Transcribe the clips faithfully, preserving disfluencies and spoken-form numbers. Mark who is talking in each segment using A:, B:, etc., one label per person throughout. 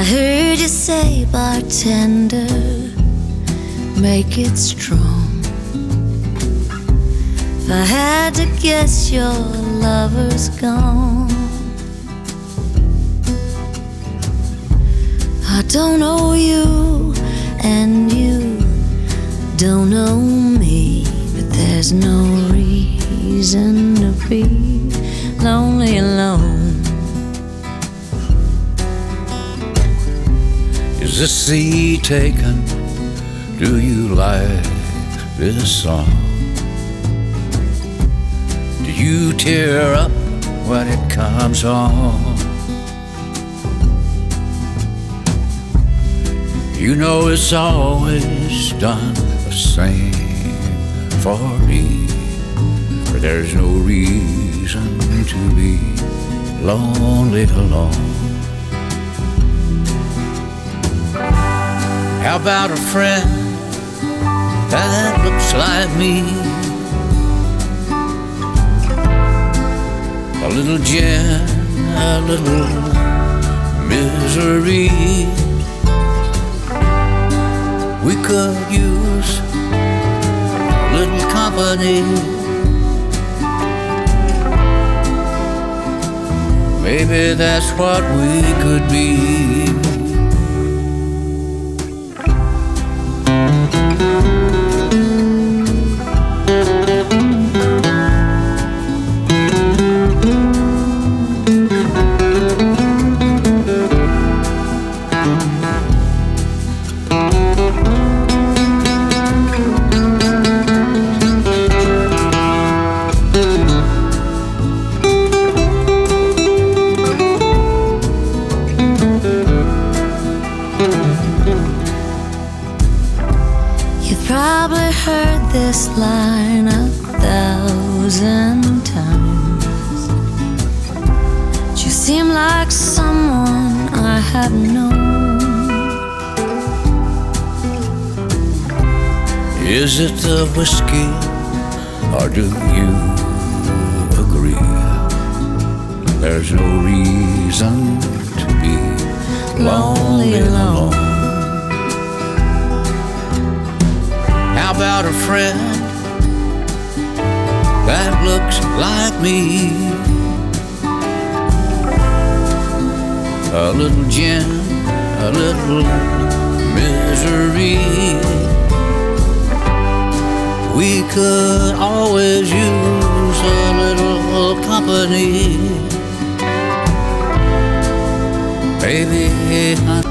A: I heard you say, bartender, make it strong. If I had to guess, your lover's gone. I don't know you, and you don't know me, but there's no reason to be lonely alone.
B: Is the sea taken? Do you like this song? Do you tear up when it comes on? You know it's always done the same for me, for there's no reason to be lonely alone. How about a friend that looks like me? A little gin, a little misery. We could use a little company. Maybe that's what we could be.
A: You've probably heard this line a thousand times. You seem like someone I have known.
B: Is it the whiskey, or do you agree? There's no reason to be lonely alone. How about a friend that looks like me? A little gin, a little misery. We could always use a little company. Baby, honey.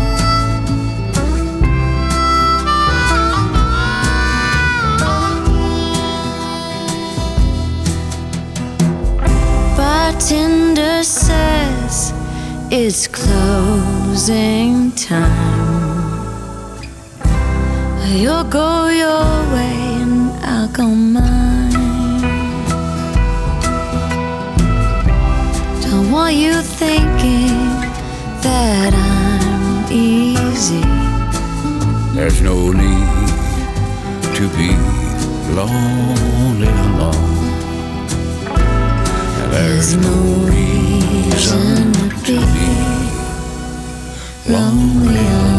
A: Bartender says it's closing time. You'll go your way and I'll go mine. Don't want you thinking that I'm easy.
B: There's no need to be lonely alone.
A: There's no reason to be lonely alone.